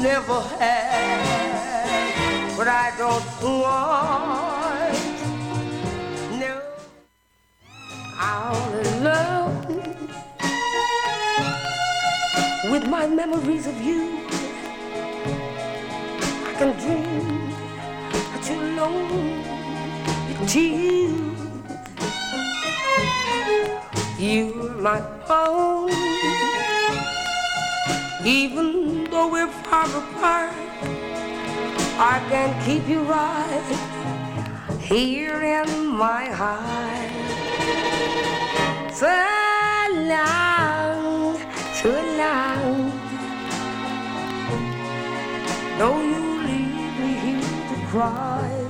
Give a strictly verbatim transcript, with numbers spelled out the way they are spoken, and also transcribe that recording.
never had, but I don't want no. I'll alone with my memories of you. I can dream that you're alone with you. You're my own. Even though we're far apart, I can keep you right here in my heart. So long, so long. Don't you leave me here to cry.